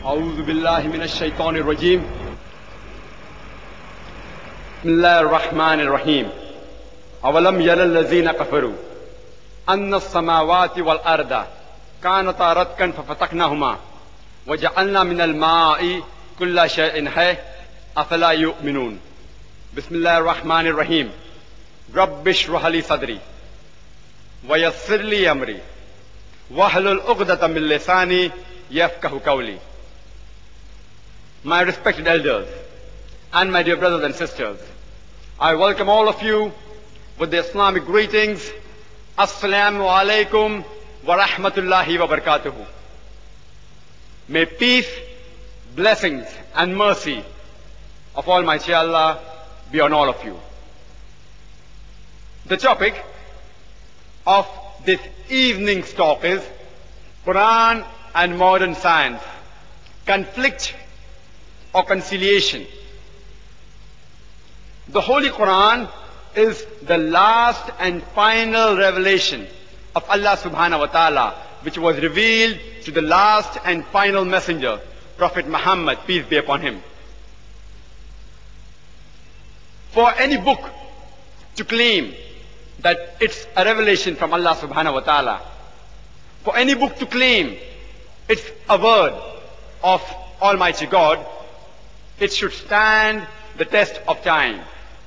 أعوذ بالله من الشيطان الرجيم بسم الله الرحمن الرحيم أولم ير الذين كفروا أن السماوات والأرض كانتا رتقا ففتقناهما وجعلنا من الماء كل شيء حي أفلا يؤمنون بسم الله الرحمن الرحيم رب اشرح لي صدري ويسر لي أمري واحلل عقدة من لساني يفقهوا قولي. My respected elders and my dear brothers and sisters, I welcome all of you with the Islamic greetings. Assalamu alaikum wa rahmatullahi wa barakatuhu. May peace, blessings and mercy of Almighty Allah be on all of you. The topic of this evening's talk is Quran and modern science, conflict or conciliation. The Holy Quran is the last and final revelation of Allah subhanahu wa ta'ala, which was revealed to the last and final messenger, Prophet Muhammad, peace be upon him. For any book to claim that it's a revelation from Allah subhanahu wa ta'ala, for any book to claim it's a word of Almighty God, it should stand the test of time.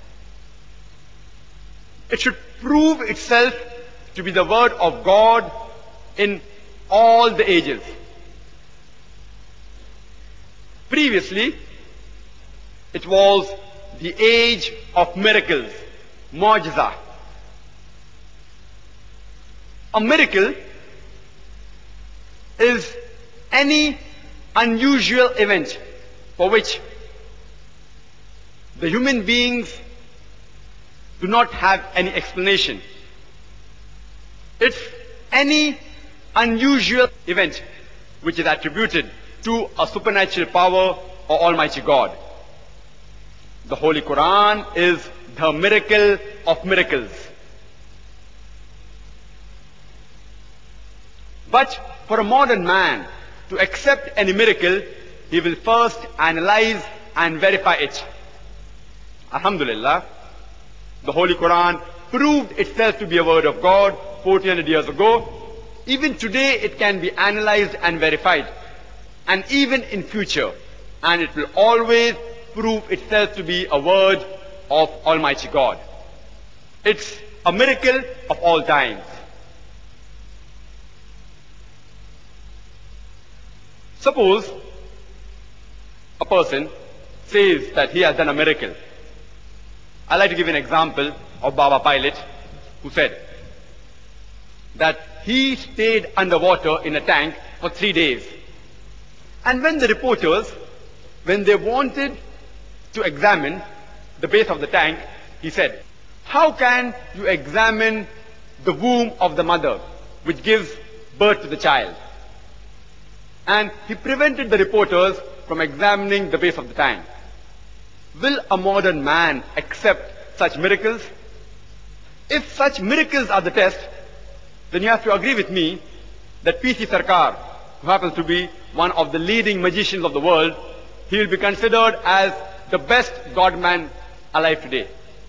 It should prove itself to be the word of God in all the ages. Previously, it was the age of miracles, mu'jiza. A miracle is any unusual event for which the human beings do not have any explanation. It's any unusual event which is attributed to a supernatural power or Almighty God. The Holy Quran is the miracle of miracles. But for a modern man to accept any miracle, he will first analyze and verify it. Alhamdulillah, the Holy Quran proved itself to be a word of God 1400 years ago. Even today it can be analyzed and verified, and even in future, and it will always prove itself to be a word of Almighty God. It's a miracle of all times. Suppose a person says that he has done a miracle. I'd like to give an example of Baba Pilot, who said that he stayed underwater in a tank for 3 days. And when the reporters, when they wanted to examine the base of the tank, he said, "How can you examine the womb of the mother which gives birth to the child?" And he prevented the reporters from examining the base of the tank. Will a modern man accept such miracles? If such miracles are the test, then you have to agree with me that P.C. Sarkar, who happens to be one of the leading magicians of the world, he will be considered as the best God-man alive today.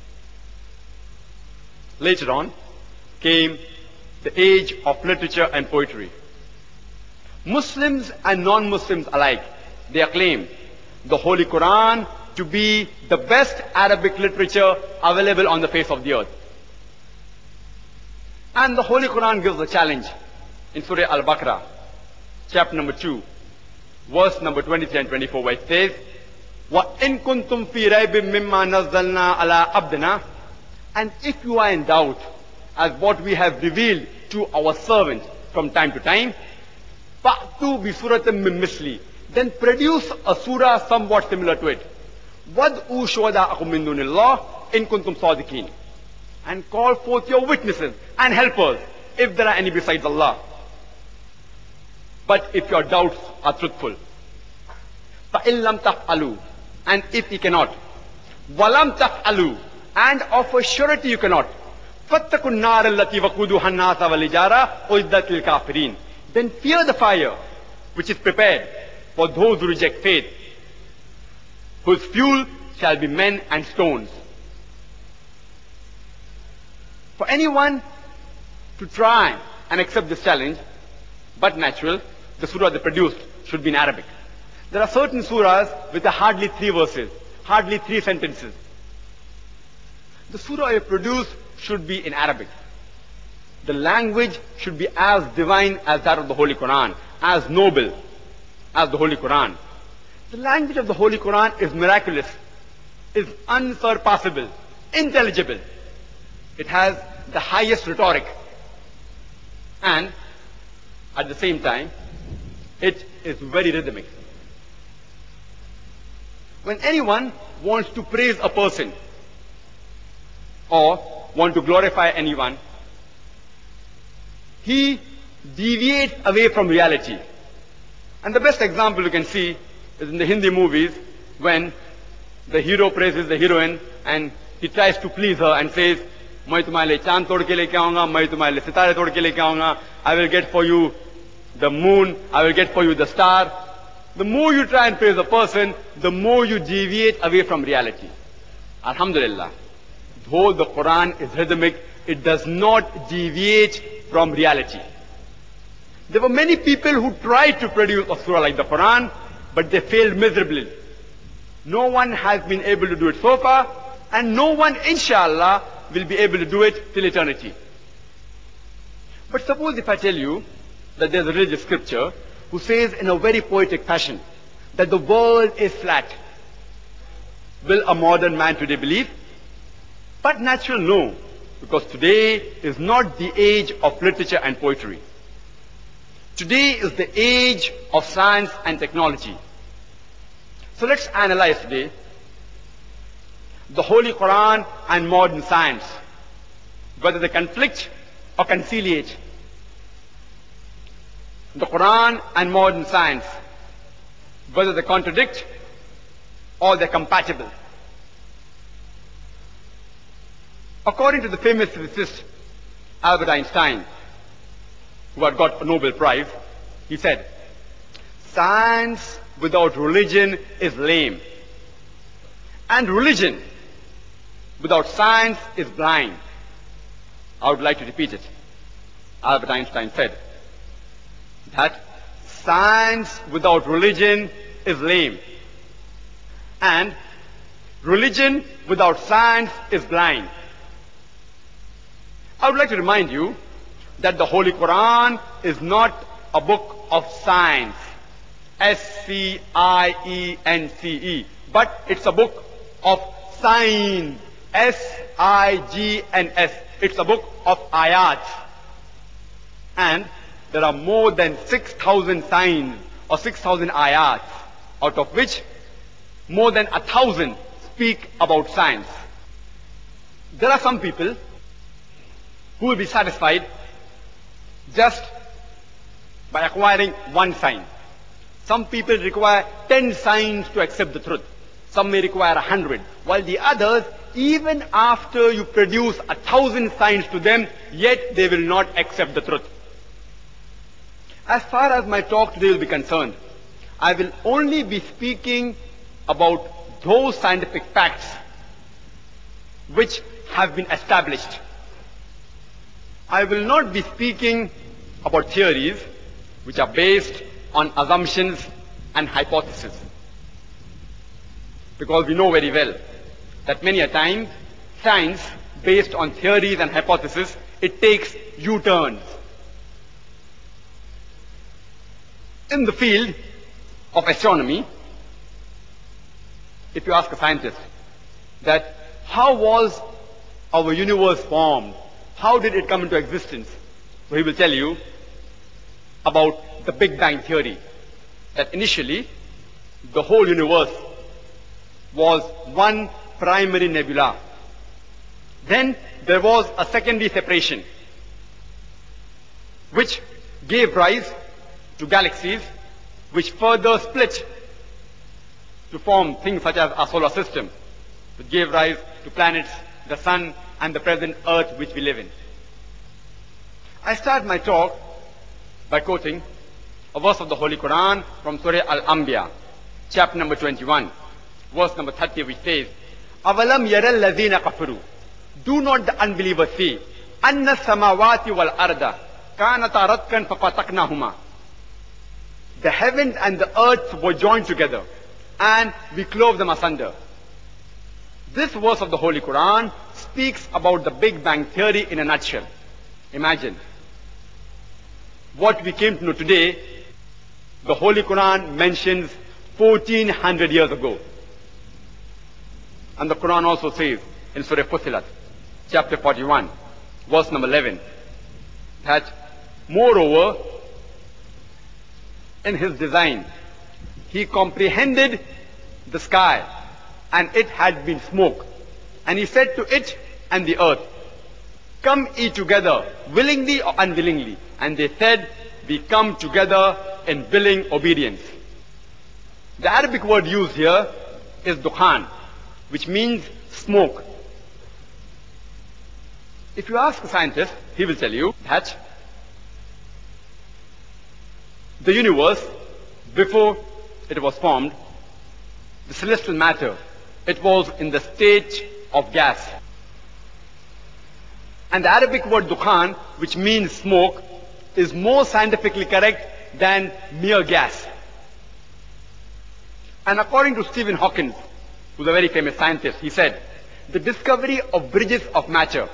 Later on came the age of literature and poetry. Muslims and non-Muslims alike, they acclaim the Holy Quran to be the best Arabic literature available on the face of the earth. And the Holy Quran gives a challenge in Surah Al-Baqarah, chapter number 2, verse number 23 and 24, where it says, وَإِن كُنْتُمْ فِي رَيْبٍ مِّمَّا نَزَّلْنَا عَلَىٰ عَبْدِنَا. And if you are in doubt as what we have revealed to our servant from time to time, فَأْتُوا بِسُورَةٍ مِّن مِّثْلِهِ. Then produce a surah somewhat similar to it. وَادْعُوا شُهَدَاءَكُم مِّن دُونِ اللَّهِ إِن كُنتُمْ صَادِقِينَ. And call forth your witnesses and helpers if there are any besides Allah. But if your doubts are truthful. فَإِن لَمْ تَفْعَلُوا. And if you cannot. وَلَمْ تَفْعَلُوا. And of a surety you cannot. فَاتَّقُوا النَّارَ الَّتِي وَقُودُهَا النَّاسَ وَالْحِجَارَةُ أُعِدَّتْ لِلْكَافِرِينَ. Then fear the fire which is prepared for those who reject faith, whose fuel shall be men and stones. For anyone to try and accept this challenge, but natural, the surah they produced should be in Arabic. There are certain surahs with hardly 3 verses, hardly 3 sentences. The surah you produce should be in Arabic. The language should be as divine as that of the Holy Quran, as noble as the Holy Quran. The language of the Holy Quran is miraculous, is unsurpassable, intelligible. It has the highest rhetoric, and at the same time, it is very rhythmic. When anyone wants to praise a person or want to glorify anyone, he deviates away from reality. And the best example you can see is in the Hindi movies when the hero praises the heroine and he tries to please her and says, मैं तुम्हारे लिए चांद तोड़ के लेके आऊंगा, मैं तुम्हारे लिए सितारे तोड़ के लेके आऊंगा, I will get for you the moon, I will get for you the star. The more you try and praise a person, the more you deviate away from reality. Alhamdulillah. Though the Quran is rhythmic, it does not deviate from reality. There were many people who tried to produce a surah like the Quran, but they failed miserably. No one has been able to do it so far, and no one, inshallah, will be able to do it till eternity. But suppose if I tell you that there's a religious scripture who says in a very poetic fashion that the world is flat. Will a modern man today believe? But natural, no. Because today is not the age of literature and poetry. Today is the age of science and technology. So let's analyze today the Holy Quran and modern science, whether they conflict or conciliate. The Quran and modern science, whether they contradict or they're compatible. According to the famous physicist Albert Einstein, who had got a Nobel Prize, he said, science without religion is lame. And religion without science is blind. I would like to repeat it. Albert Einstein said that science without religion is lame. And religion without science is blind. I would like to remind you that the Holy Quran is not a book of science, S-C-I-E-N-C-E, but it's a book of signs, S-I-G-N-S. It's a book of ayat. And there are more than 6,000 signs or 6,000 ayats, out of which more than 1,000 speak about science. There are some people who will be satisfied just by acquiring one sign. Some people require 10 signs to accept the truth. Some may require 100. While the others, even after you produce 1,000 signs to them, yet they will not accept the truth. As far as my talk today will be concerned, I will only be speaking about those scientific facts which have been established. I will not be speaking about theories which are based on assumptions and hypotheses. Because we know very well that many a time, science based on theories and hypotheses, it takes U-turns. In the field of astronomy, if you ask a scientist that how was our universe formed, how did it come into existence, so he will tell you about the Big Bang theory, that initially the whole universe was one primary nebula. Then there was a secondary separation, which gave rise to galaxies, which further split to form things such as our solar system, which gave rise to planets, the sun, and the present earth which we live in. I start my talk by quoting a verse of the Holy Quran from Surah Al-Anbiya, chapter number 21, verse number 30, which says, Avalam yaral ladhina kafaru. Do not the unbelievers see, anna samawati wal arda kanata ratkan fafataknahuma. The heavens and the earth were joined together, and we clove them asunder. This verse of the Holy Quran speaks about the Big Bang theory in a nutshell. Imagine. What we came to know today, the Holy Quran mentions 1400 years ago. And the Quran also says in Surah Fussilat, chapter 41, verse number 11, that moreover, in his design, he comprehended the sky, and it had been smoke. And he said to it and the earth, come ye together, willingly or unwillingly. And they said, we come together in willing obedience. The Arabic word used here is dukhan, which means smoke. If you ask a scientist, he will tell you that the universe, before it was formed, the celestial matter, it was in the state of gas. And the Arabic word dukhan, which means smoke, is more scientifically correct than mere gas. And according to Stephen Hawking, who's a very famous scientist, he said, the discovery of bridges of matter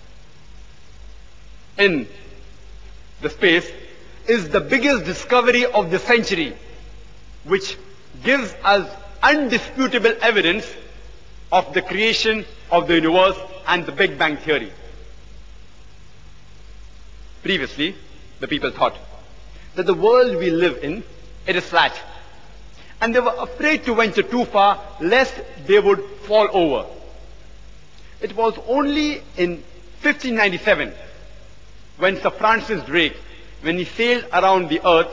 in the space is the biggest discovery of the century, which gives us undisputable evidence of the creation of the universe and the Big Bang theory. Previously, the people thought that the world we live in, it is flat. And they were afraid to venture too far lest they would fall over. It was only in 1597 when Sir Francis Drake, when he sailed around the earth,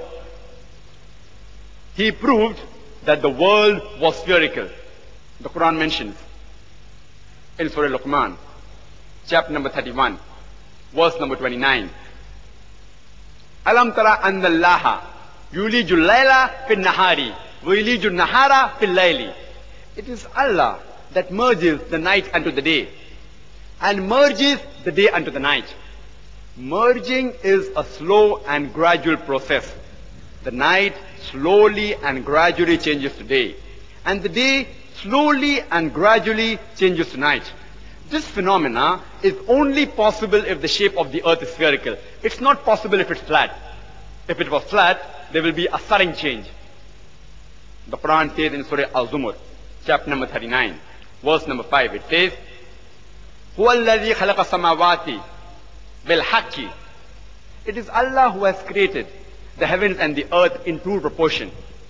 he proved that the world was spherical. The Quran mentions in Surah Luqman, chapter number 31, verse number 29. Alam tara anna Allaha yulijul layla fil nahari wa yulijul nahara fil layli. It is Allah that merges the night unto the day and merges the day unto the night. Merging is a slow and gradual process. The night slowly and gradually changes to day, and the day slowly and gradually changes to night. This phenomena is only possible if the shape of the earth is spherical. It's not possible if it's flat. If it was flat, there will be a sudden change. The Quran says in Surah Al-Zumar, chapter number 39, verse number 5, it says, هُوَ الَّذِي خَلَقَ السَّمَاوَاتِ بِالْحَقِّ. It is Allah who has created the heavens and the earth in true proportion.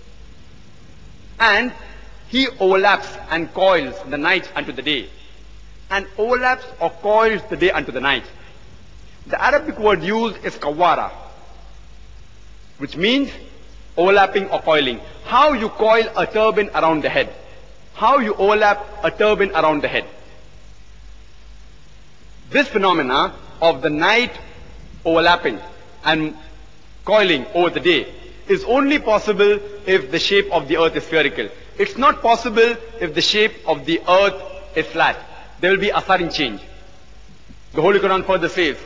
And He overlaps and coils the night unto the day, and overlaps or coils the day unto the night. The Arabic word used is kawara, which means overlapping or coiling. How you coil a turban around the head. How you overlap a turban around the head. This phenomena of the night overlapping and coiling over the day is only possible if the shape of the earth is spherical. It's not possible if the shape of the earth is flat. There will be a sudden change. The Holy Quran further says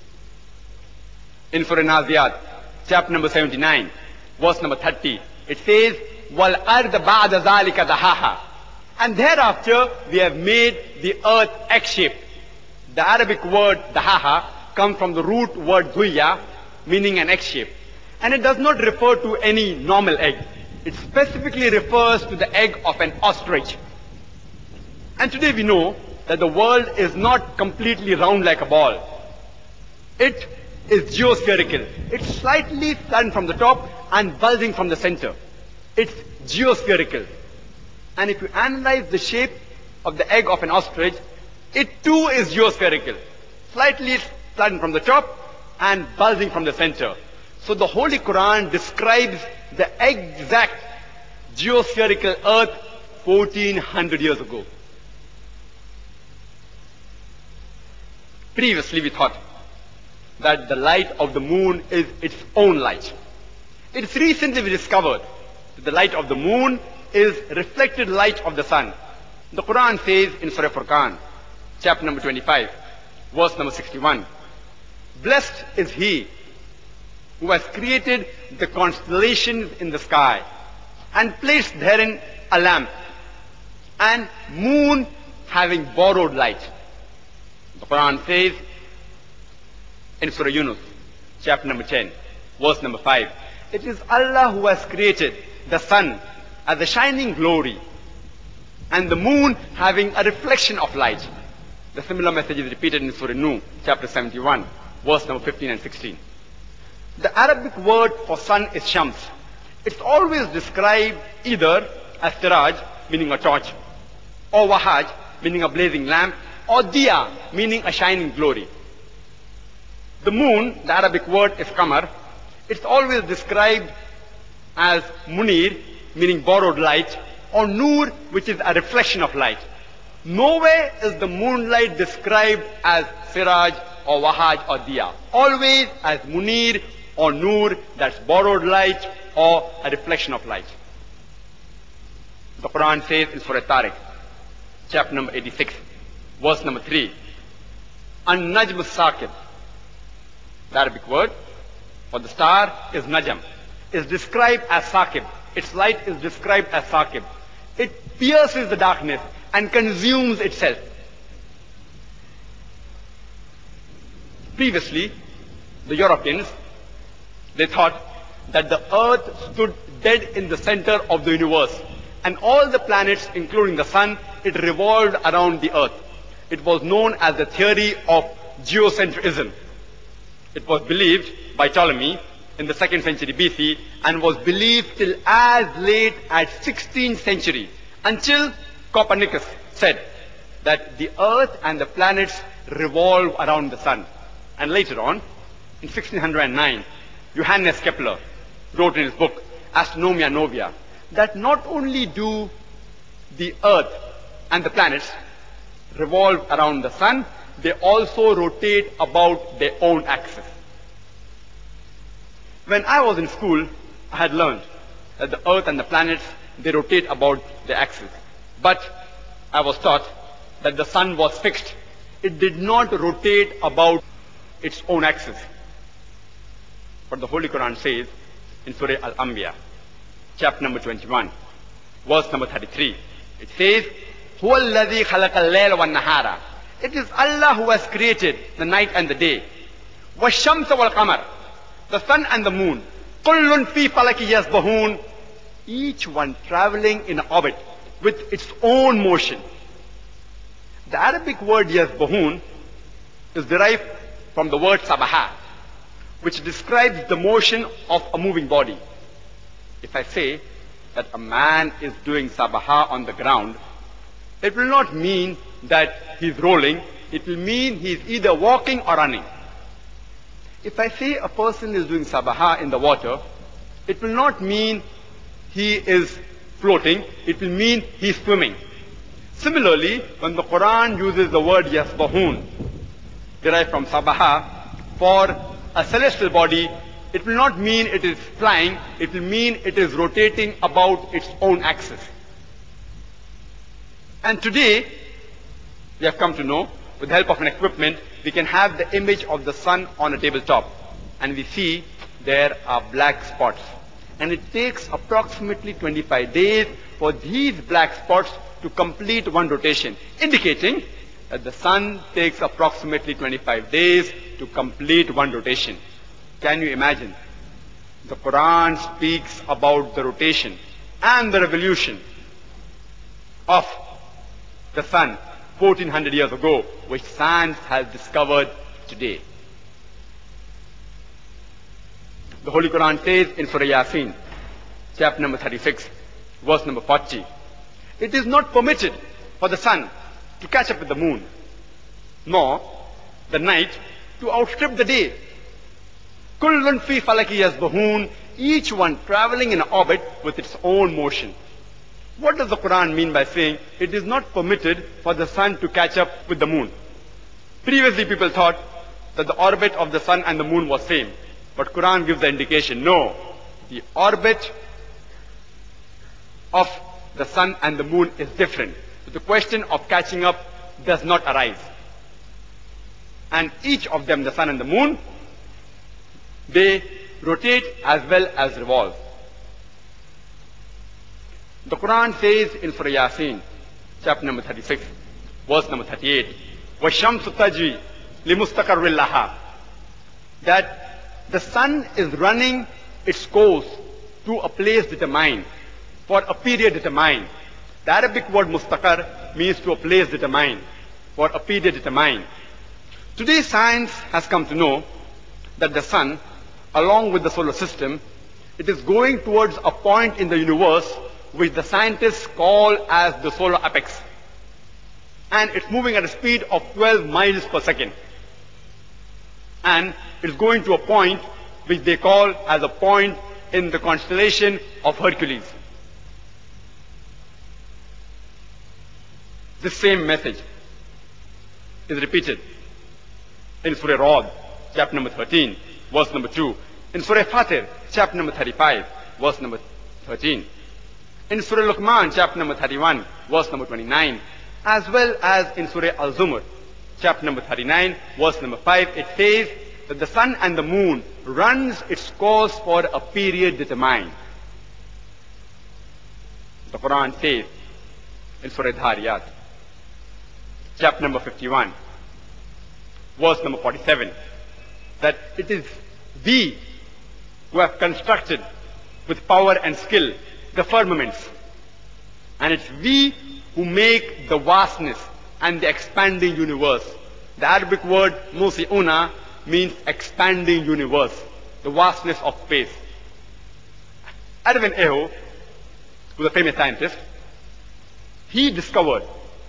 in Surah Naziyat, chapter number 79, verse number 30, it says, وَالْأَرْضَ بَعْدَ ذَلِكَ دَحَاهَا. And thereafter we have made the earth egg-shaped. The Arabic word dahaha comes from the root word duya, meaning an egg shape. And it does not refer to any normal egg. It specifically refers to the egg of an ostrich. And today we know that the world is not completely round like a ball. It is geospherical. It's slightly flattened from the top and bulging from the center. It's geospherical. And if you analyze the shape of the egg of an ostrich, it too is geospherical. Slightly flattened from the top and bulging from the center. So the Holy Quran describes the exact geospherical earth 1400 years ago. Previously we thought that the light of the moon is its own light. It's recently discovered that the light of the moon is reflected light of the sun. The Quran says in Surah Furqan, chapter number 25, verse number 61, "Blessed is he who has created the constellations in the sky and placed therein a lamp and moon having borrowed light." The Quran says in Surah Yunus, chapter number 10, verse number 5, "It is Allah who has created the sun as a shining glory and the moon having a reflection of light." The similar message is repeated in Surah Nuh, chapter 71, verse number 15 and 16. The Arabic word for sun is Shams. It's always described either as Siraj, meaning a torch, or Wahaj, meaning a blazing lamp, or Diya, meaning a shining glory. The moon, the Arabic word is Qamar. It's always described as Munir, meaning borrowed light, or Nur, which is a reflection of light. Nowhere is the moonlight described as Siraj or Wahaj or Diya. Always as Munir or Nur, that's borrowed light or a reflection of light. The Quran says in Surah Tariq, chapter number 86, verse number 3, "An-Najm as-Saqib." The Arabic word for the star is Najm. Is described as Saqib. Its light is described as Saqib. It pierces the darkness and consumes itself. Previously, the Europeans, they thought that the earth stood dead in the center of the universe, and all the planets, including the sun, it revolved around the earth. It was known as the theory of geocentrism. It was believed by Ptolemy in the 2nd century BC and was believed till as late as 16th century, until Copernicus said that the earth and the planets revolve around the sun. And later on, in 1609, Johannes Kepler wrote in his book Astronomia Novia that not only do the earth and the planets revolve around the sun, they also rotate about their own axis. When I was in school, I had learned that the earth and the planets, they rotate about their axis. But I was taught that the sun was fixed. It did not rotate about its own axis. But the Holy Quran says in Surah Al-Anbiya, chapter number 21, verse number 33, it says, "Huwa alladhi khalaqa al-layla wan-nahara." It is Allah who has created the night and the day. "Wash-shamsa wal-qamar." The sun and the moon. "Kullun fi falaki yasbahun." Each one traveling in orbit with its own motion. The Arabic word yasbahun is derived from the word sabaha, which describes the motion of a moving body. If I say that a man is doing sabaha on the ground, it will not mean that he's rolling. It will mean he's either walking or running. If I say a person is doing sabaha in the water, it will not mean he is floating. It will mean he's swimming. Similarly, when the Quran uses the word yasbahun, derived from sabaha, for a celestial body, it will not mean it is flying. It will mean it is rotating about its own axis. And today, we have come to know, with the help of an equipment, we can have the image of the sun on a tabletop. And we see there are black spots. And it takes approximately 25 days for these black spots to complete one rotation, indicating that the sun takes approximately 25 days to complete one rotation. Can you imagine? The Quran speaks about the rotation and the revolution of the sun 1400 years ago, which science has discovered today. The Holy Quran says in Surah Yasin, chapter number 36, verse number 40, "It is not permitted for the sun to catch up with the moon, nor the night to outstrip the day. Kullun fi falaki yasbahun," each one traveling in orbit with its own motion. What does the Quran mean by saying it is not permitted for the sun to catch up with the moon? Previously people thought that the orbit of the sun and the moon was same. But Quran gives the indication, no. the orbit of the sun and the moon is different. So the question of catching up does not arise. And each of them, the sun and the moon, they rotate as well as revolve. The Quran says in Surah Yasin, chapter number 36, verse number 38, وَالشَّمْسُ تَجْرِي لِمُسْتَقَرٍّ لَهَا, that the sun is running its course to a place determined, for a period determined. The Arabic word mustaqar means to a place determined, for a period determined. Today science has come to know that the sun, along with the solar system, it is going towards a point in the universe which the scientists call as the solar apex. And it's moving at a speed of 12 miles per second. And it's going to a point which they call as a point in the constellation of Hercules. This same message is repeated in Surah Ra'd, chapter number 13, verse number 2. In Surah Fatir, chapter number 35, verse number 13. In Surah Luqman, chapter number 31, verse number 29. As well as in Surah Al-Zumar, chapter number 39, verse number 5, it says that the sun and the moon runs its course for a period determined. The Quran says in Surah Dhariyat, chapter number 51, verse number 47, that it is we who have constructed with power and skill the firmaments, and it's we who make the vastness and the expanding universe. The Arabic word musi'una means expanding universe, the vastness of space. Edwin Eho, who was a famous scientist, he discovered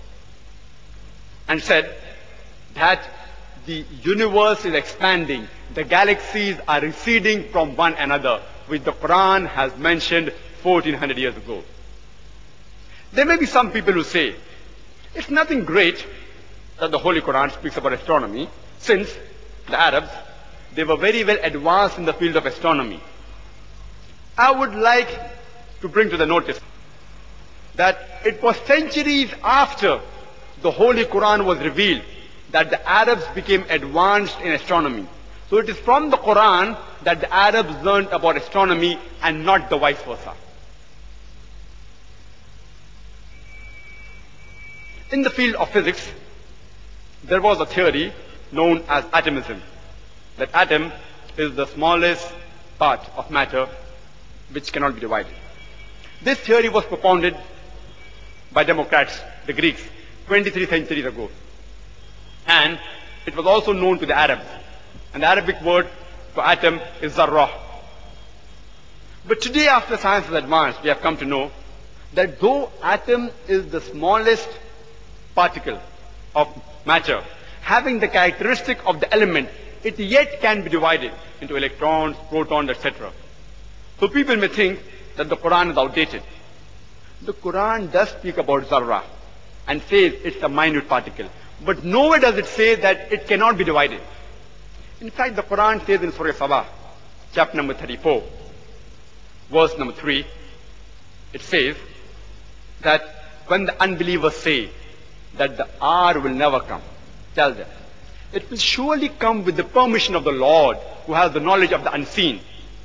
and said that the universe is expanding, the galaxies are receding from one another, which the Quran has mentioned 1400 years ago. There may be some people who say, it's nothing great that the Holy Quran speaks about astronomy, since the Arabs, they were very well advanced in the field of astronomy. I would like to bring to the notice that it was centuries after the Holy Quran was revealed that the Arabs became advanced in astronomy. So it is from the Quran that the Arabs learned about astronomy and not the vice versa. In the field of physics, there was a theory known as atomism. That atom is the smallest part of matter which cannot be divided. This theory was propounded by Democrats, the Greeks, 23 centuries ago. And it was also known to the Arabs. And the Arabic word for atom is zarrah. But today, after science has advanced, we have come to know that though atom is the smallest particle of matter, having the characteristic of the element, it yet can be divided into electrons, protons, etc. So people may think that the Quran is outdated. The Quran does speak about zarrah and says it's a minute particle. But nowhere does it say that it cannot be divided. In fact, the Quran says in Surah Sabah, chapter number 34, verse number 3, it says that when the unbelievers say that the hour will never come, tell them, it will surely come with the permission of the Lord, who has the knowledge of the unseen,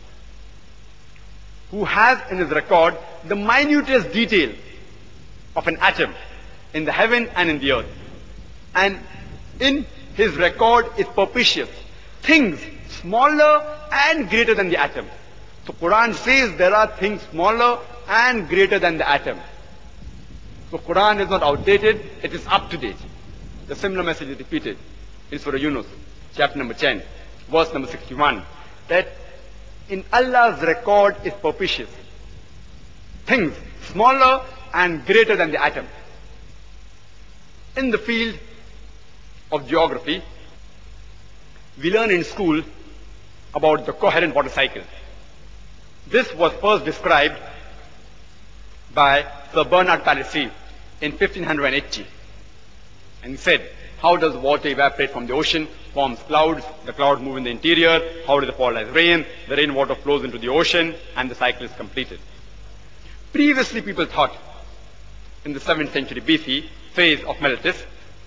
who has in his record the minutest detail of an atom in the heaven and in the earth. And in his record is propitious things smaller and greater than the atom. So Quran says there are things smaller and greater than the atom. So Quran is not outdated, it is up to date. The similar message is repeated in Surah Yunus, chapter number 10, verse number 61, that in Allah's record is propitious things smaller and greater than the atom. In the field of geography, we learn in school about the coherent water cycle. This was first described by Sir Bernard Palissy in 1580. And he said, how does water evaporate from the ocean? forms clouds, the clouds move in the interior, how does it fall as rain, the rainwater flows into the ocean, and the cycle is completed. Previously, people thought, in the 7th century BC phase of Meletus,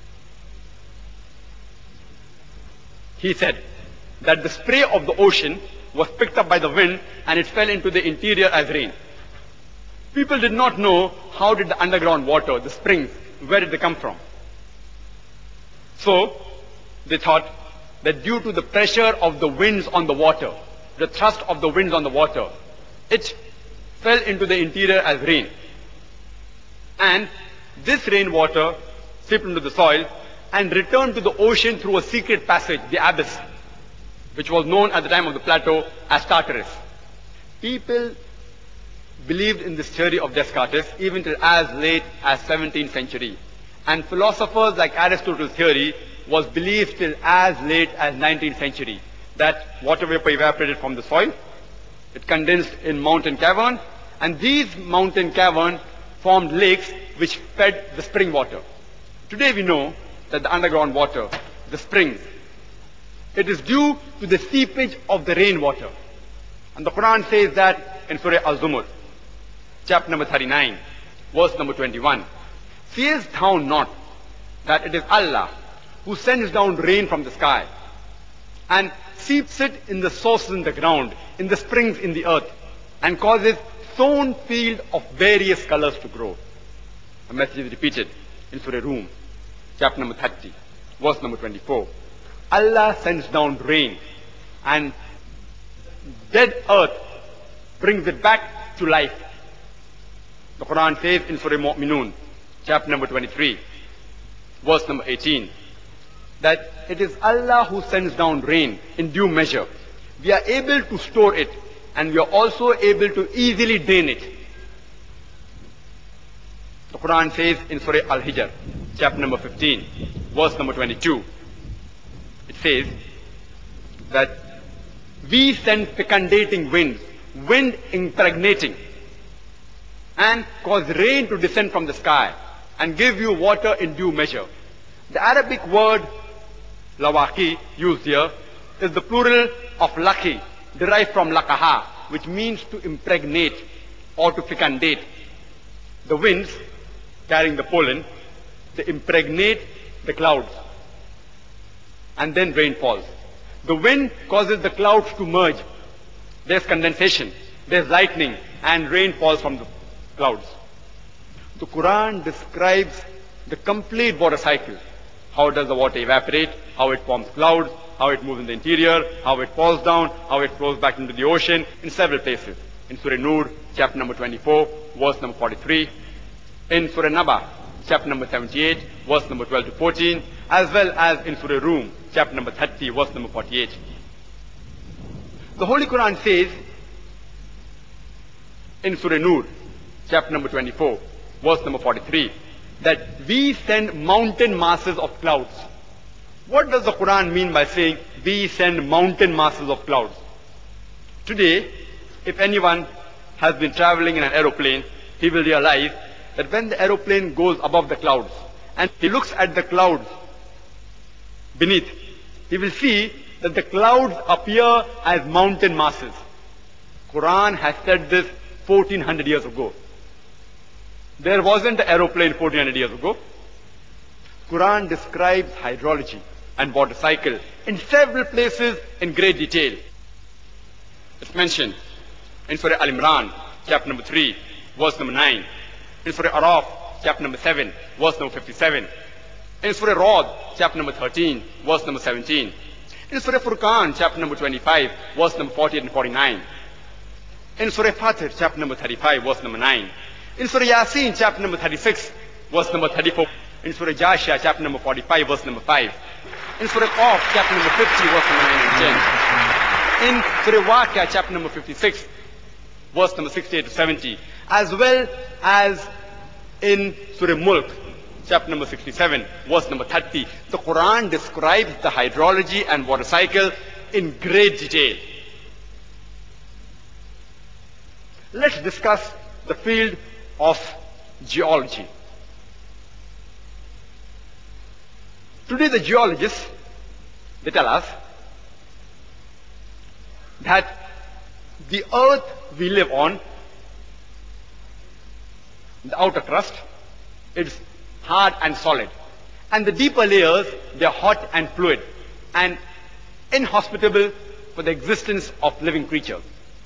he said that the spray of the ocean was picked up by the wind and it fell into the interior as rain. People did not know how did the underground water, the springs, where did they come from. So, they thought that due to the pressure of the winds on the water, the thrust of the winds on the water, it fell into the interior as rain. And this rainwater seeped into the soil and returned to the ocean through a secret passage, the abyss, which was known at the time of the plateau as Tartarus. People believed in this theory of Descartes even till as late as 17th century. And philosophers like Aristotle's theory was believed till as late as 19th century, that water vapor evaporated from the soil, it condensed in mountain caverns, and these mountain caverns formed lakes which fed the spring water. Today we know that the underground water, the springs, it is due to the seepage of the rainwater. And the Quran says that in Surah Al-Zumar, chapter number 39, verse number 21. Seest thou not that it is Allah who sends down rain from the sky and seeps it in the sources in the ground, in the springs in the earth, and causes sown field of various colors to grow. A message is repeated in Surah Rum, chapter number 30, verse number 24. Allah sends down rain and dead earth brings it back to life. The Quran says in Surah Mu'minun, chapter number 23, verse number 18, that it is Allah who sends down rain in due measure. We are able to store it and we are also able to easily drain it. The Quran says in Surah Al-Hijr, chapter number 15, verse number 22, it says that we send fecundating winds, wind impregnating, and cause rain to descend from the sky and give you water in due measure. The Arabic word lawaki used here is the plural of laki, derived from lakaha, which means to impregnate or to fecundate. The winds carrying the pollen, they impregnate the clouds and then rain falls. The wind causes the clouds to merge. There's condensation, there's lightning, and rain falls from the clouds. The Quran describes the complete water cycle. How does the water evaporate, how it forms clouds, how it moves in the interior, how it falls down, how it flows back into the ocean in several places. In Surah Nur, chapter number 24, verse number 43. In Surah Naba, chapter number 78, verse number 12 to 14, as well as in Surah Rum, chapter number 30, verse number 48. The Holy Quran says in Surah Nur, chapter number 24, verse number 43, that we send mountain masses of clouds. What does the Quran mean by saying we send mountain masses of clouds? Today, if anyone has been traveling in an aeroplane, he will realize that when the aeroplane goes above the clouds and he looks at the clouds beneath, he will see that the clouds appear as mountain masses. Quran has said this 1400 years ago. There wasn't an aeroplane 1400 years ago. Quran describes hydrology and water cycle in several places in great detail. It's mentioned in Surah Al-Imran, chapter number 3, verse number 9. In Surah Araf, chapter number 7, verse number 57. In Surah Rod, chapter number 13, verse number 17. In Surah Furqan, chapter number 25, verse number 48 and 49. In Surah Fatir, chapter number 35, verse number 9. In Surah Yasin, chapter number 36, verse number 34. In Surah Jashiya, chapter number 45, verse number 5. In Surah Qaf, chapter number 50, verse number 9 and 10. In Surah Waqia, chapter number 56, verse number 68 to 70. As well as in Surah Mulk, chapter number 67, verse number 30. The Quran describes the hydrology and water cycle in great detail. Let's discuss the field of geology. Today the geologists, They tell us that the earth we live on, the outer crust, is hard and solid. And the deeper layers, they are hot and fluid and inhospitable for the existence of living creatures.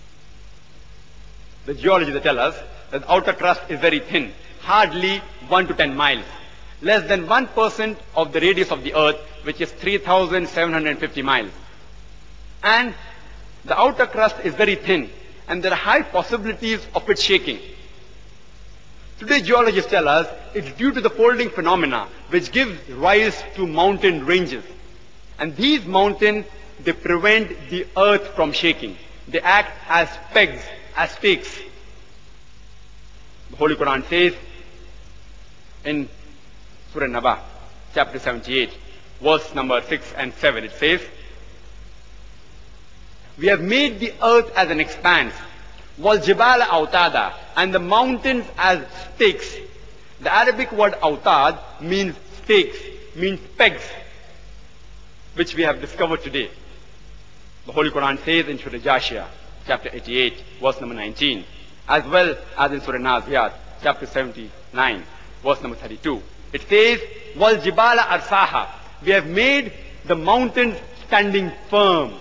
The geology, they tell us that the outer crust is very thin, hardly 1 to 10 miles, less than 1% of the radius of the earth, which is 3,750 miles. And the outer crust is very thin, and there are high possibilities of it shaking. Today, geologists tell us it's due to the folding phenomena which gives rise to mountain ranges. And these mountains, they prevent the earth from shaking. They act as pegs, as stakes. The Holy Quran says in Surah Naba, chapter 78, verse number 6 and 7, it says, "We have made the earth as an expanse, وَالْجِبَالَ أَوْتَادًا, and the mountains as stakes." The Arabic word autad means stakes, means pegs, which we have discovered today. The Holy Quran says in Surah Jashia, chapter 88, verse number 19, as well as in Surah Naziyat, chapter 79, verse number 32. It says, وَالْجِبَالَ أَرْسَاهَا, we have made the mountains standing firm.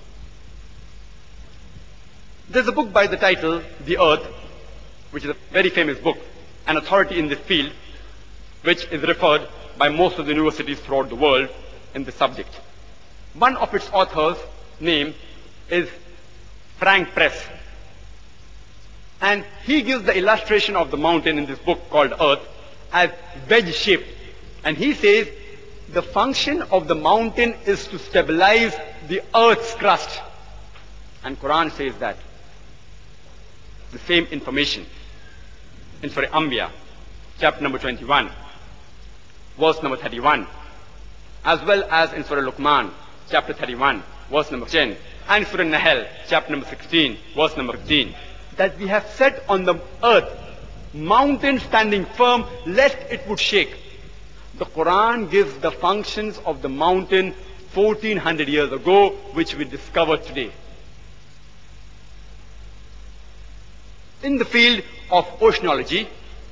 There's a book by the title, The Earth, which is a very famous book, an authority in this field, which is referred by most of the universities throughout the world in the subject. One of its authors' name is Frank Press. And he gives the illustration of the mountain in this book called Earth as wedge-shaped. And he says the function of the mountain is to stabilize the earth's crust. And Quran says that. The same information in Surah Anbiya, chapter number 21, verse number 31, as well as in Surah Luqman, chapter 31, verse number 10, and Surah Nahl, chapter number 16, verse number 15, that we have set on the earth mountain standing firm lest it would shake. The Quran gives the functions of the mountain 1400 years ago, which we discovered today. In the field of oceanology,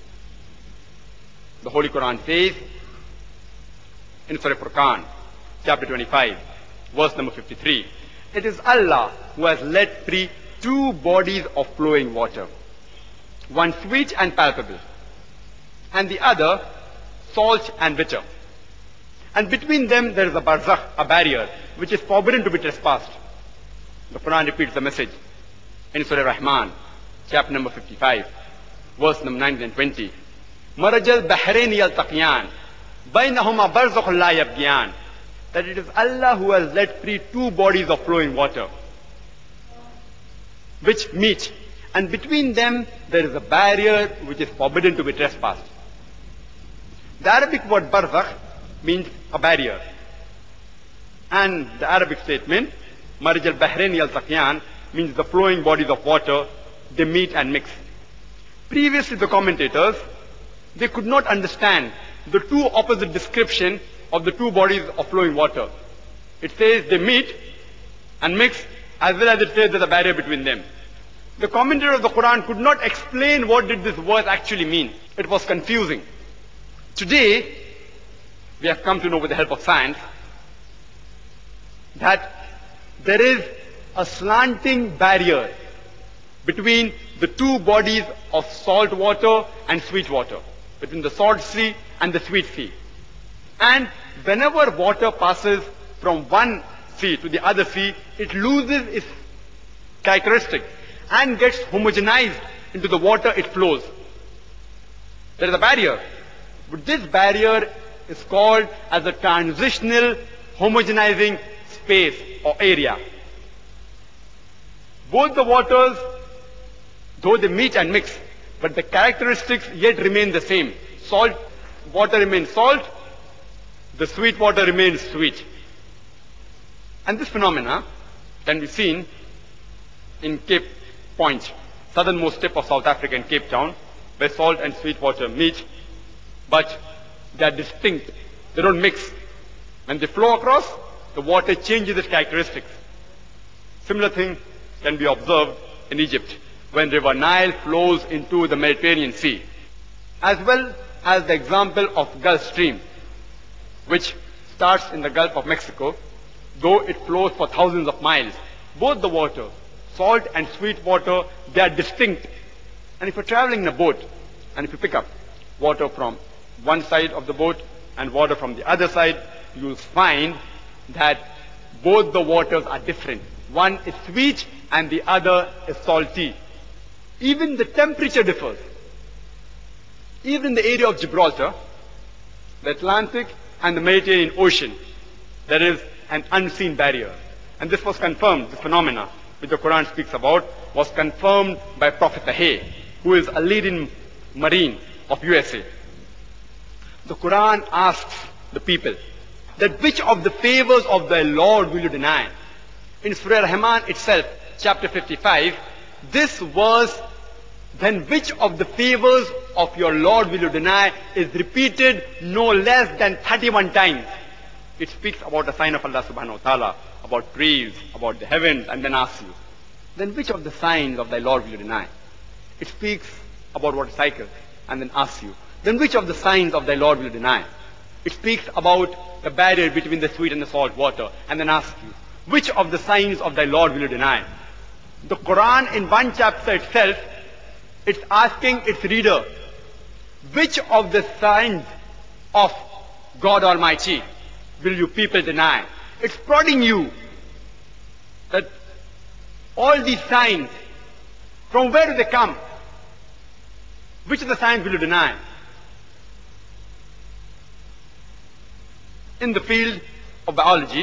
the Holy Quran says in Surah Furqan, chapter 25, verse number 53, it is Allah who has let free two bodies of flowing water, one sweet and palpable, and the other salt and bitter. And between them there is a barzakh, a barrier, which is forbidden to be trespassed. The Quran repeats the message in Surah Rahman, chapter number 55, verse number 19 and 20. Marajal Bahrain yaltaqiyan, bainahuma barzakhun la yabghiyan. That it is Allah who has let free two bodies of flowing water, which meet, and between them there is a barrier which is forbidden to be trespassed. The Arabic word barzakh means a barrier. And the Arabic statement, Maraj al-Bahrain yaltaqiyan, means the flowing bodies of water, they meet and mix. Previously the commentators, they could not understand the two opposite description of the two bodies of flowing water. It says they meet and mix, as well as it says there's a barrier between them. The commentator of the Quran could not explain what did this verse actually mean. It was confusing. Today, we have come to know with the help of science that there is a slanting barrier between the two bodies of salt water and sweet water, between the salt sea and the sweet sea. And whenever water passes from one sea to the other sea, it loses its characteristics and gets homogenized into the water it flows. There is a barrier, but this barrier is called as a transitional homogenizing space or area. Both the waters, though they meet and mix, but the characteristics yet remain the same. Salt water remains salt, the sweet water remains sweet. And this phenomena can be seen in Cape Point, southernmost tip of South Africa in Cape Town, where salt and sweet water meet, but they are distinct. They don't mix. When they flow across, the water changes its characteristics. Similar thing can be observed in Egypt when River Nile flows into the Mediterranean Sea, as well as the example of Gulf Stream, which starts in the Gulf of Mexico, though it flows for thousands of miles. Both the water, salt and sweet water, they are distinct. And if you're traveling in a boat, and if you pick up water from one side of the boat and water from the other side, you'll find that both the waters are different. One is sweet and the other is salty. Even the temperature differs. Even in the area of Gibraltar, the Atlantic and the Mediterranean Ocean, there is an unseen barrier. And this was confirmed, this phenomena which the Quran speaks about, was confirmed by Prophet Tahir, who is a leading Marine of USA. The Quran asks the people that which of the favors of thy Lord will you deny? In Surah Rahman itself, chapter 55, this verse, then which of the favors of your Lord will you deny, is repeated no less than 31 times. It speaks about the sign of Allah subhanahu wa ta'ala, about trees, about the heavens, and then asks you, then which of the signs of thy Lord will you deny? It speaks about what cycle, and then asks you, then which of the signs of thy Lord will you deny? It speaks about the barrier between the sweet and the salt water, and then asks you, which of the signs of thy Lord will you deny? The Quran in one chapter itself, it's asking its reader, which of the signs of God Almighty will you people deny? It's prodding you that all these signs, from where do they come? Which of the signs will you deny? In the field of biology,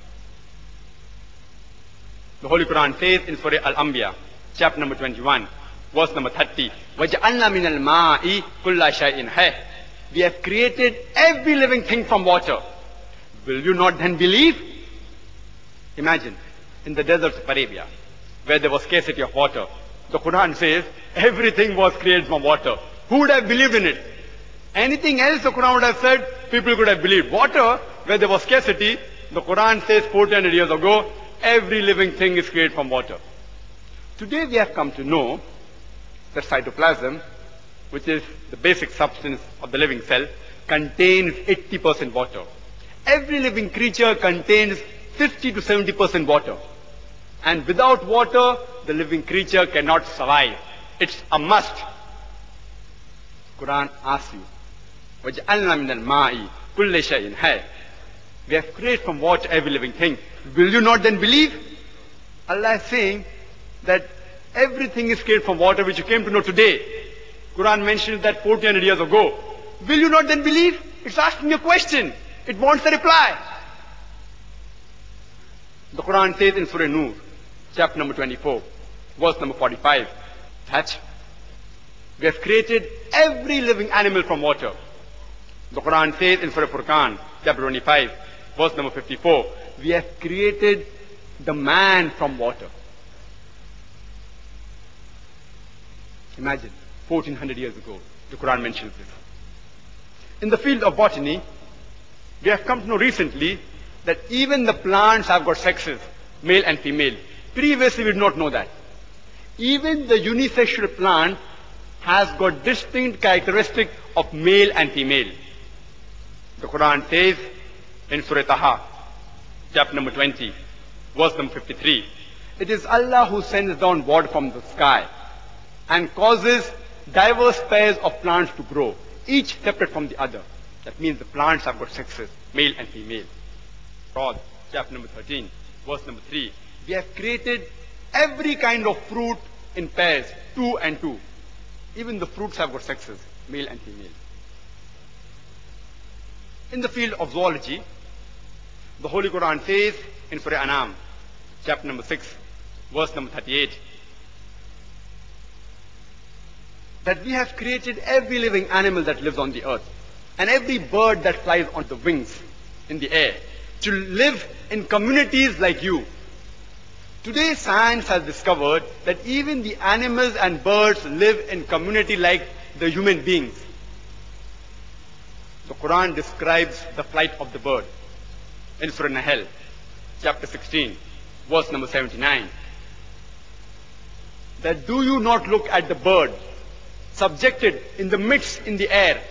the Holy Quran says in Surah Al-Anbiya, chapter number 21, verse number 30, وَجَعَلْنَا مِنَ الْمَاءِ كُلَّ شَيْءٍ حَيٍّ. We have created every living thing from water. Will you not then believe? Imagine, in the deserts of Arabia, where there was scarcity of water, the Quran says everything was created from water. Who would have believed in it? Anything else the Quran would have said, people could have believed. Water, where there was scarcity, the Quran says 1400 years ago, every living thing is created from water. Today we have come to know that cytoplasm, which is the basic substance of the living cell, contains 80% water. Every living creature contains 50 to 70% water. And without water, the living creature cannot survive. It's a must. Quran asks you, وَجَعَلْنَا مِنَ الْمَاءِ كُلَّ شَيْءٍ حَيٍّ. We have created from water every living thing. Will you not then believe? Allah is saying that everything is created from water, which you came to know today. Quran mentions that 1400 years ago. Will you not then believe? It's asking a question. It wants a reply. The Quran says in Surah Nur, chapter number 24, verse number 45, that we have created every living animal from water. The Quran says in Surah Furqan, chapter 25, verse number 54, we have created the man from water. Imagine, 1400 years ago, the Quran mentions this. In the field of botany, we have come to know recently that even the plants have got sexes, male and female. Previously we did not know that. Even the unisexual plant has got distinct characteristics of male and female. The Quran says in Surah Taha, chapter number 20, verse number 53, it is Allah who sends down water from the sky and causes diverse pairs of plants to grow, each separate from the other. That means the plants have got sexes, male and female. Rod, chapter number 13, verse number 3, we have created every kind of fruit in pairs, 2 and 2. Even the fruits have got sexes, male and female. In the field of zoology, the Holy Quran says in Surah Anam, chapter number 6, verse number 38, that we have created every living animal that lives on the earth and every bird that flies on the wings in the air to live in communities like you. Today science has discovered that even the animals and birds live in community like the human beings. The Quran describes the flight of the bird in Surah Nahl, chapter 16, verse number 79. That do you not look at the bird subjected in the midst in the air?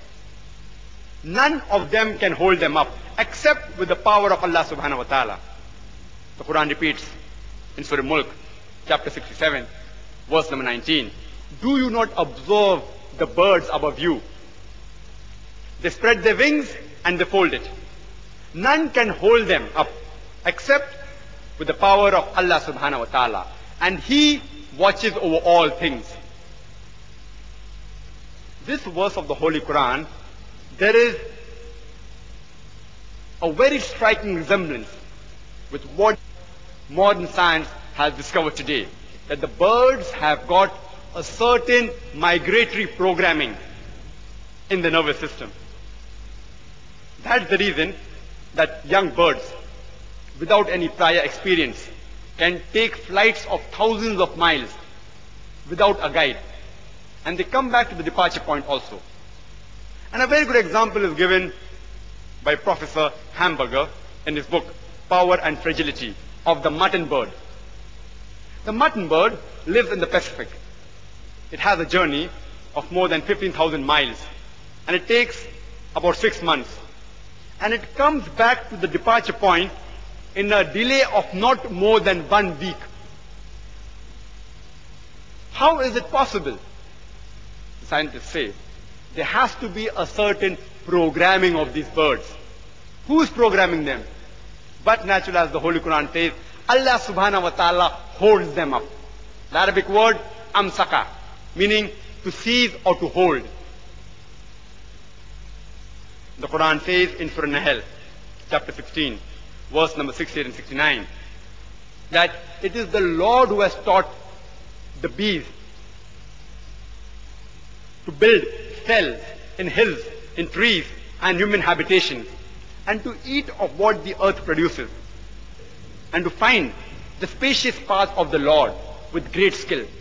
None of them can hold them up except with the power of Allah subhanahu wa ta'ala. The Quran repeats in Surah Mulk, chapter 67, verse number 19. Do you not observe the birds above you? They spread their wings and they fold it. None can hold them up except with the power of Allah subhanahu wa ta'ala. And He watches over all things. This verse of the Holy Quran, there is a very striking resemblance with what modern science has discovered today. That the birds have got a certain migratory programming in the nervous system. That's the reason that young birds, without any prior experience, can take flights of thousands of miles without a guide. And they come back to the departure point also. And a very good example is given by Professor Hamburger in his book, Power and Fragility, of the mutton bird. The mutton bird lives in the Pacific. It has a journey of more than 15,000 miles. And it takes about 6 months. And it comes back to the departure point in a delay of not more than 1 week. How is it possible? The scientists say there has to be a certain programming of these birds. Who is programming them? But natural, as the Holy Quran says, Allah subhanahu wa ta'ala holds them up. The Arabic word amsaka, meaning to seize or to hold. The Quran says in Surah Nahl, chapter 16, verse number 68 and 69, that it is the Lord who has taught the bees to build cells in hills, in trees, and human habitations, and to eat of what the earth produces, and to find the spacious path of the Lord with great skill.